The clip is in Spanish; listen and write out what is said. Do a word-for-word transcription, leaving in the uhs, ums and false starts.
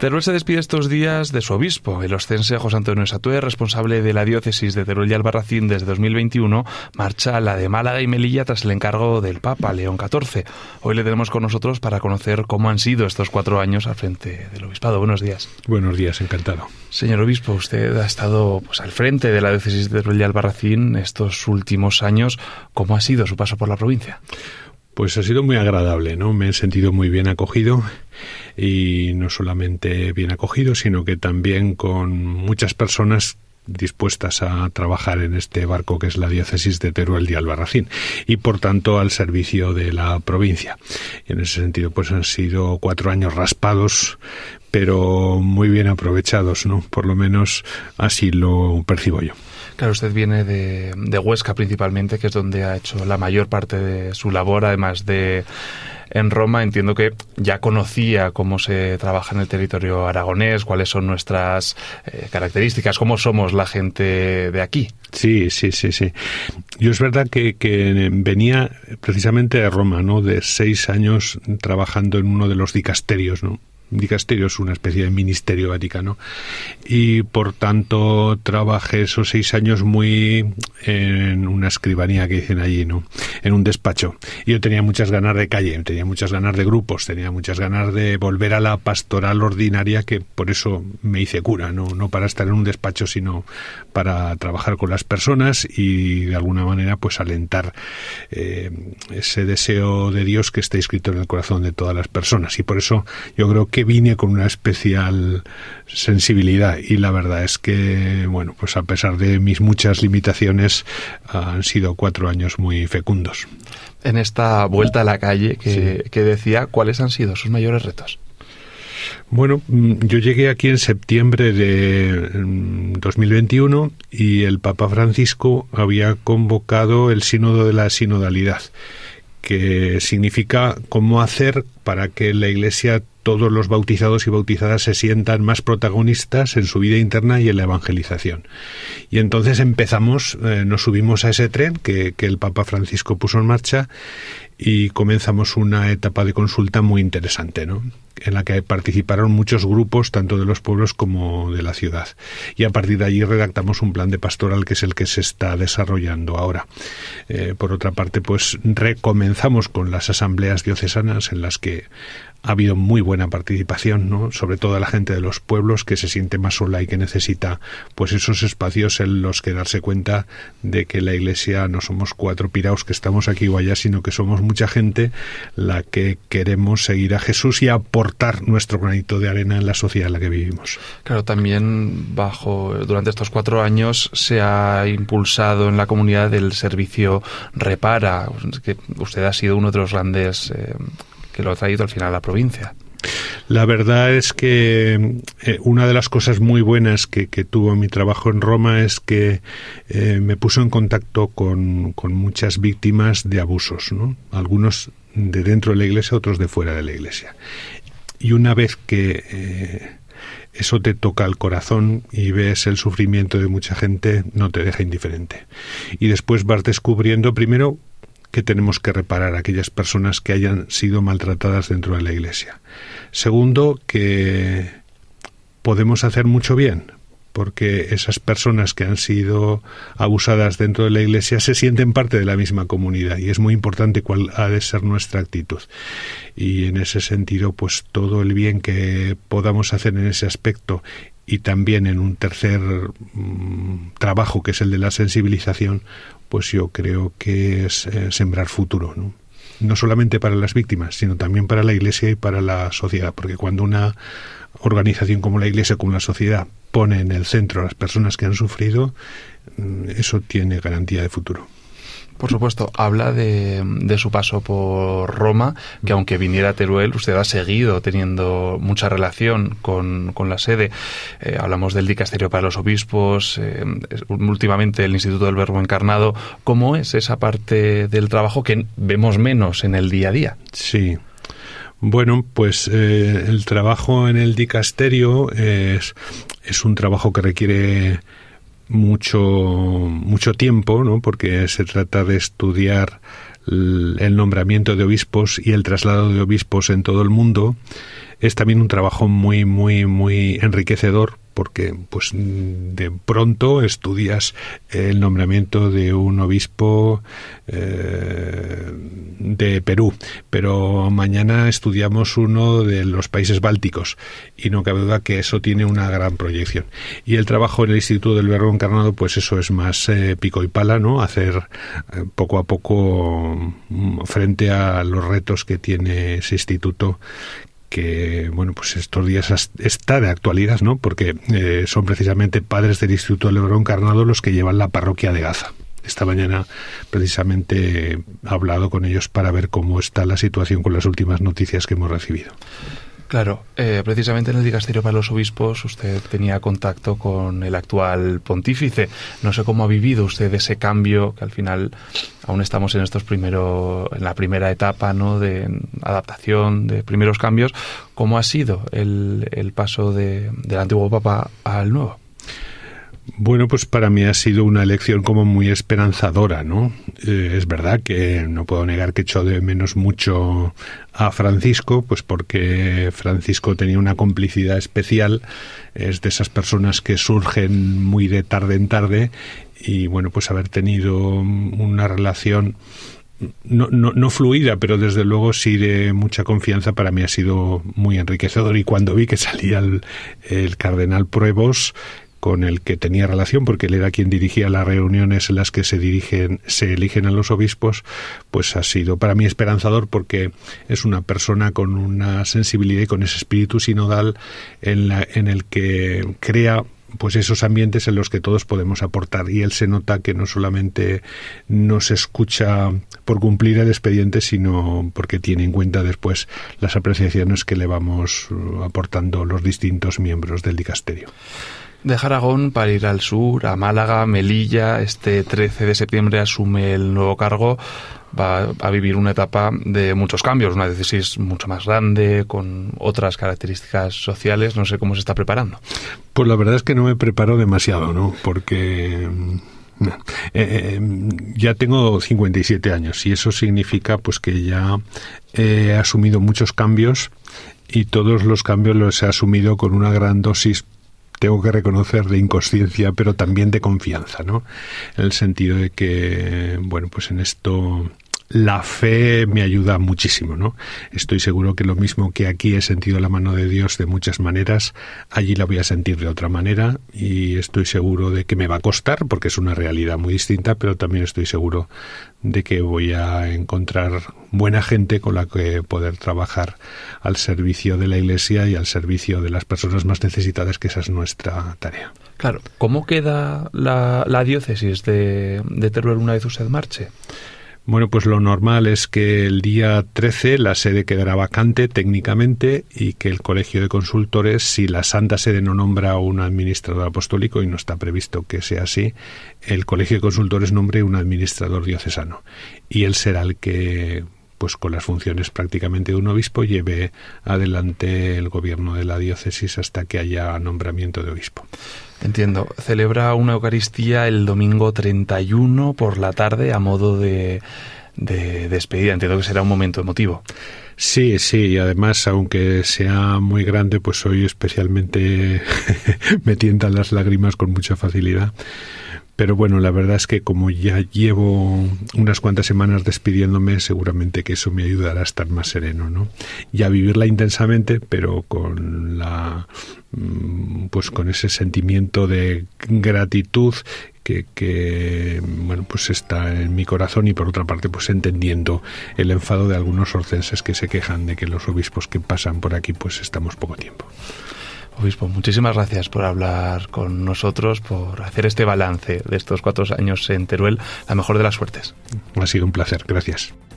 Teruel se despide estos días de su obispo, el oscense José Antonio Satué, responsable de la diócesis de Teruel y Albarracín desde dos mil veintiuno, marcha a la de Málaga y Melilla tras el encargo del Papa León catorce. Hoy le tenemos con nosotros para conocer cómo han sido estos cuatro años al frente del obispado. Buenos días. Buenos días, encantado. Señor obispo, usted ha estado pues, al frente de la diócesis de Teruel y Albarracín estos últimos años. ¿Cómo ha sido su paso por la provincia? Pues ha sido muy agradable, ¿no? Me he sentido muy bien acogido, y no solamente bien acogido, sino que también con muchas personas dispuestas a trabajar en este barco que es la diócesis de Teruel y Albarracín, y por tanto al servicio de la provincia. Y en ese sentido pues han sido cuatro años raspados, pero muy bien aprovechados, ¿no? Por lo menos así lo percibo yo. Claro, usted viene de, de Huesca principalmente, que es donde ha hecho la mayor parte de su labor, además de en Roma. Entiendo que ya conocía cómo se trabaja en el territorio aragonés, cuáles son nuestras eh, características, cómo somos la gente de aquí. Sí, sí, sí, sí. Yo es verdad que, que venía precisamente de Roma, ¿no? De seis años trabajando en uno de los dicasterios, ¿no? Dicasterio es una especie de ministerio vaticano, y por tanto trabajé esos seis años muy en una escribanía que dicen allí, ¿no? En un despacho. Y yo tenía muchas ganas de calle, tenía muchas ganas de grupos, tenía muchas ganas de volver a la pastoral ordinaria, que por eso me hice cura, no, no para estar en un despacho, sino para trabajar con las personas y de alguna manera pues alentar eh, ese deseo de Dios que está escrito en el corazón de todas las personas. Y por eso yo creo que vine con una especial sensibilidad, y la verdad es que, bueno, pues a pesar de mis muchas limitaciones, han sido cuatro años muy fecundos. En esta vuelta a la calle que, sí. que decía, ¿cuáles han sido sus mayores retos? Bueno, yo llegué aquí en septiembre de dos mil veintiuno y el Papa Francisco había convocado el Sínodo de la Sinodalidad, que significa cómo hacer para que la Iglesia, todos los bautizados y bautizadas, se sientan más protagonistas en su vida interna y en la evangelización. Y entonces empezamos, eh, nos subimos a ese tren que, que el Papa Francisco puso en marcha, y comenzamos una etapa de consulta muy interesante, ¿no? En la que participaron muchos grupos, tanto de los pueblos como de la ciudad. Y a partir de allí redactamos un plan de pastoral que es el que se está desarrollando ahora. Eh, por otra parte, pues recomenzamos con las asambleas diocesanas, en las que ha habido muy buena participación, ¿no? Sobre todo la gente de los pueblos, que se siente más sola y que necesita pues esos espacios en los que darse cuenta de que la Iglesia no somos cuatro piraos que estamos aquí o allá, sino que somos mucha gente la que queremos seguir a Jesús y aportar nuestro granito de arena en la sociedad en la que vivimos. Claro, también bajo durante estos cuatro años se ha impulsado en la comunidad el servicio Repara, que usted ha sido uno de los grandes eh, que lo ha traído al final a la provincia. La verdad es que eh, una de las cosas muy buenas que, que tuvo mi trabajo en Roma es que eh, me puso en contacto con, con muchas víctimas de abusos, ¿no? Algunos de dentro de la Iglesia, otros de fuera de la Iglesia. Y una vez que eh, eso te toca el corazón y ves el sufrimiento de mucha gente, no te deja indiferente. Y después vas descubriendo, primero, que tenemos que reparar a aquellas personas que hayan sido maltratadas dentro de la Iglesia. Segundo, que podemos hacer mucho bien, porque esas personas que han sido abusadas dentro de la Iglesia se sienten parte de la misma comunidad, y es muy importante cuál ha de ser nuestra actitud. Y en ese sentido, pues todo el bien que podamos hacer en ese aspecto, y también en un tercer mmm, trabajo, que es el de la sensibilización, pues yo creo que es eh, sembrar futuro, ¿no? No solamente para las víctimas, sino también para la Iglesia y para la sociedad, porque cuando una organización como la Iglesia, como la sociedad, pone en el centro a las personas que han sufrido, eso tiene garantía de futuro. Por supuesto, habla de, de su paso por Roma, que aunque viniera a Teruel, usted ha seguido teniendo mucha relación con, con la sede. Eh, hablamos del Dicasterio para los Obispos, eh, últimamente el Instituto del Verbo Encarnado. ¿Cómo es esa parte del trabajo que vemos menos en el día a día? Sí. Bueno, pues eh, el trabajo en el dicasterio es, es un trabajo que requiere mucho mucho tiempo, ¿no? Porque se trata de estudiar el nombramiento de obispos y el traslado de obispos en todo el mundo. es también un trabajo muy, muy, muy enriquecedor, porque pues de pronto estudias el nombramiento de un obispo eh, de Perú, pero mañana estudiamos uno de los países bálticos, y no cabe duda que eso tiene una gran proyección. Y el trabajo en el Instituto del Verbo Encarnado, pues eso es más eh, pico y pala, ¿no? Hacer eh, poco a poco frente a los retos que tiene ese instituto, que, bueno, pues estos días está de actualidad, ¿no? Porque eh, son precisamente padres del Instituto del Verbo Encarnado los que llevan la parroquia de Gaza. Esta mañana precisamente he hablado con ellos para ver cómo está la situación con las últimas noticias que hemos recibido. Claro, eh, precisamente en el Dicasterio para los Obispos usted tenía contacto con el actual pontífice. No sé cómo ha vivido usted ese cambio, que al final aún estamos en estos primeros, en la primera etapa, ¿no?, de adaptación, de primeros cambios. ¿Cómo ha sido el, el paso de, del antiguo Papa al nuevo? Bueno, pues para mí ha sido una elección como muy esperanzadora, ¿no? Eh, es verdad que no puedo negar que echo de menos mucho a Francisco, pues porque Francisco tenía una complicidad especial, es de esas personas que surgen muy de tarde en tarde, y bueno, pues haber tenido una relación No, no, no fluida, pero desde luego sí de mucha confianza, para mí ha sido muy enriquecedor. Y cuando vi que salía el, el cardenal Pruebos, con el que tenía relación, porque él era quien dirigía las reuniones en las que se dirigen, se eligen a los obispos, pues ha sido para mí esperanzador, porque es una persona con una sensibilidad y con ese espíritu sinodal en, la, en el que crea pues esos ambientes en los que todos podemos aportar, y él se nota que no solamente nos escucha por cumplir el expediente, sino porque tiene en cuenta después las apreciaciones que le vamos aportando los distintos miembros del dicasterio. Deja Aragón para ir al sur, a Málaga, Melilla. Este trece de septiembre asume el nuevo cargo. Va a vivir una etapa de muchos cambios, una diócesis mucho más grande, con otras características sociales. No sé cómo se está preparando. Pues la verdad es que no me preparo demasiado, ¿no? Porque eh, eh, ya tengo cincuenta y siete años, y eso significa pues que ya he asumido muchos cambios, y todos los cambios los he asumido con una gran dosis, tengo que reconocer, de inconsciencia, pero también de confianza, ¿no? En el sentido de que, bueno, pues en esto la fe me ayuda muchísimo, ¿no? Estoy seguro que lo mismo que aquí he sentido la mano de Dios de muchas maneras, allí la voy a sentir de otra manera, y estoy seguro de que me va a costar, porque es una realidad muy distinta, pero también estoy seguro de que voy a encontrar buena gente con la que poder trabajar al servicio de la Iglesia y al servicio de las personas más necesitadas, que esa es nuestra tarea. Claro. ¿Cómo queda la, la diócesis de, de Teruel una vez usted marche? Bueno, pues lo normal es que el día trece la sede quedará vacante técnicamente, y que el Colegio de Consultores, si la Santa Sede no nombra a un administrador apostólico, y no está previsto que sea así, el Colegio de Consultores nombre un administrador diocesano, y él será el que, pues con las funciones prácticamente de un obispo, lleve adelante el gobierno de la diócesis hasta que haya nombramiento de obispo. Entiendo. Celebra una Eucaristía el domingo treinta y uno por la tarde a modo de, de despedida. Entiendo que será un momento emotivo. Sí, sí, y además, aunque sea muy grande, pues hoy especialmente me tientan las lágrimas con mucha facilidad. Pero bueno, la verdad es que como ya llevo unas cuantas semanas despidiéndome, seguramente que eso me ayudará a estar más sereno, ¿no? Y a vivirla intensamente, pero con la pues con ese sentimiento de gratitud que, que bueno, pues está en mi corazón, y por otra parte pues entendiendo el enfado de algunos orcenses que se quejan de que los obispos que pasan por aquí pues estamos poco tiempo. Obispo, muchísimas gracias por hablar con nosotros, por hacer este balance de estos cuatro años en Teruel. La mejor de las suertes. Ha sido un placer, gracias.